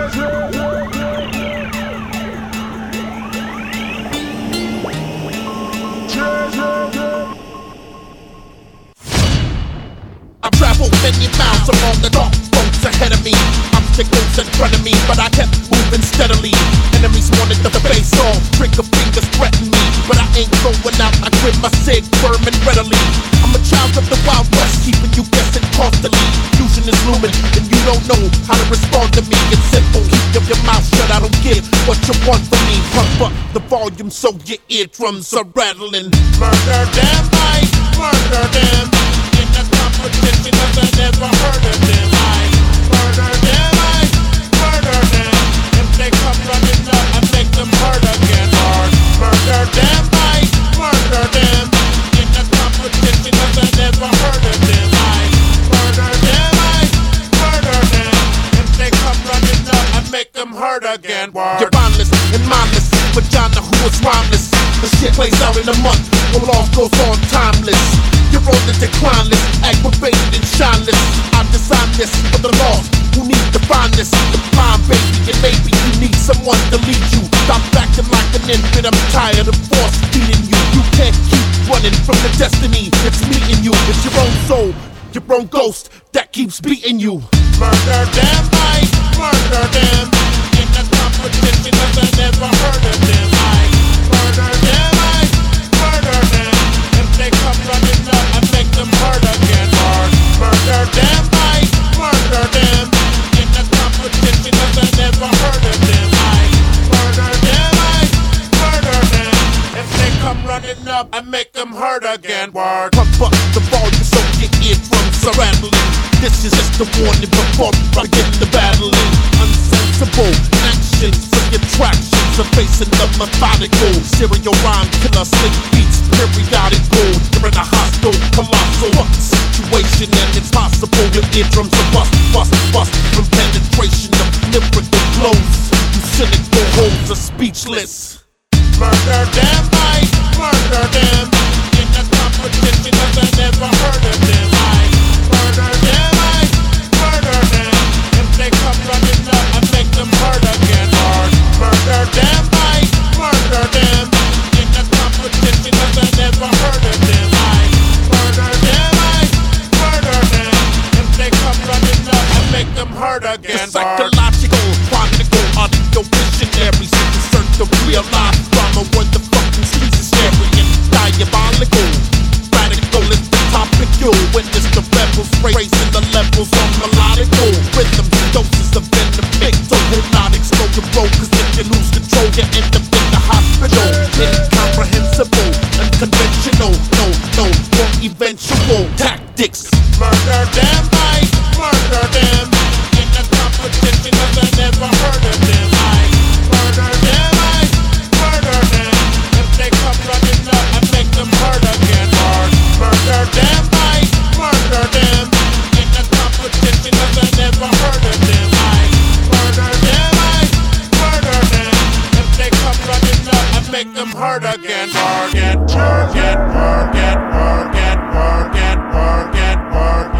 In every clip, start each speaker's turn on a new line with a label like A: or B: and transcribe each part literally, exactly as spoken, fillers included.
A: I've traveled many miles along the dark roads ahead of me. Obstacles in front of me, but I kept moving steadily. Enemies wanted the face off, trigger fingers threatened me, but I ain't going out. I grip my cig firm and readily. I'm a child of the Wild West, keeping you guessing constantly. Fusion is looming, and you don't know how to respond to me. It's simple, keep your mouth shut. I don't give what you want from me. Pump up the volume so your eardrums are rattling. Murder them, I murder them. In the competition, cause I never heard of them. I murder them, I murder them. If they come running up, I make them hurt again. Hard. Murder them, I murder them. In the competition, cause I never heard of them. I murder them, I murder them. If they come running up, I make them hurt again. Word. You're mindless and mindless, vagina who is rhymeless. The shit plays out in a month, the law goes on timeless. You're on the decline list, aggravated and shineless. I designed this for the lost who need to find this. The prime baby, and maybe you need someone to lead you. Stop acting like an infant, I'm tired of force feeding you. You can't keep running from the destiny that's meeting you. It's your own soul, your own ghost that keeps beating you. Murder them, I murder them. In the competition, cause I never heard of them. I murder them, I murder them. If they come running up, I make them hurt again. Hard. Murder them, I murder them. In the competition, cause I never heard of them. I murder them, I murder them. If they come running up, I make them hurt again. Word. Pump up the volume so your eardrums are rattling. This is just a warning before I get the battling. Unsensible actions of your tractions are facing the methodical. Serial rhyme killer, slick beats, periodical. You're in a hostile, colossal situation and it's possible your eardrums are bust, bust, bust from penetration of lyrical blows. You cynical hoes are speechless. Murder them, I murder them. In the competition, cause I never heard of them. I murder them, I murder them. If they come running up, I make them hurt again. Hard. Murder them, I murder them. In the competition, cause I never heard of them. I murder them, I murder them. If they come running up, I make them hurt again. The psychological, chronicle, audio visionary, insert the real life drama where the fucking streets is scary and diabolical. Radical is the topic, you'll witness the rebels raising the levels on melodical rhythms, doses of venom, big so will not explode the road, cause if you lose control, you end up in the hospital. Incomprehensible, unconventional, no, no, more eventual tactics. Murder them, I murder them. In the competition, cause I never heard of them. I murder them, I murder them. If they come running up, I make them hurt again. Hard. Murder them, I murder them. In the competition, cause I never heard of them. I murder them, I murder them. If they come running up, I make them hurt again. Target, target, target, target, target, target, target.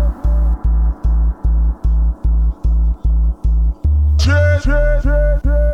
A: Yeah, yeah, yeah, yeah.